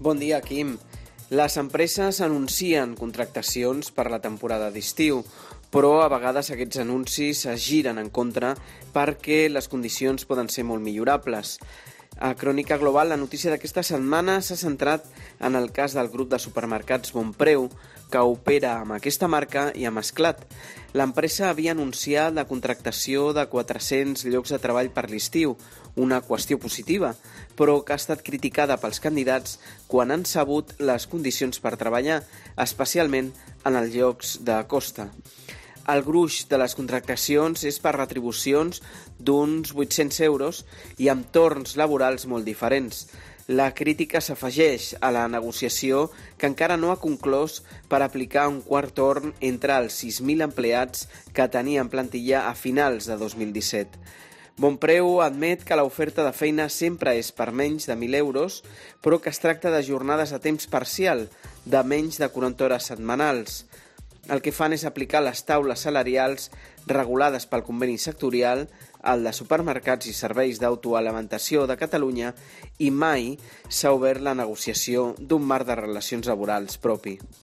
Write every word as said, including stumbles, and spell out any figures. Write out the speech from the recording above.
Bon dia, Quim. Les empreses anuncien contractacions per la temporada d'estiu, però a vegades aquests anuncis es giren en contra perquè les condicions poden ser molt millorables. A Crònica Global, la notícia d'aquesta setmana s'ha centrat en el cas del grup de supermercats Bonpreu, que opera amb aquesta marca i amb Esclat. L'empresa havia anunciat la contractació de quatre-cents llocs de treball per l'estiu, una qüestió positiva, però que ha estat criticada pels candidats quan han sabut les condicions per treballar, especialment en els llocs de costa. El gruix de les contractacions és per retribucions d'uns vuit-cents euros i amb torns laborals molt diferents. La crítica s'afegeix a la negociació que encara no ha conclòs per aplicar un quart torn entre els sis mil empleats que tenien plantilla a finals de dos mil disset. Bonpreu admet que l'oferta de feina sempre és per menys de mil euros, però que es tracta de jornades a temps parcial, de menys de quaranta hores setmanals. El que fan és aplicar les taules salarials regulades pel conveni sectorial, el de supermercats i serveis d'autoalimentació de Catalunya, i mai s'ha obert la negociació d'un marc de relacions laborals propi.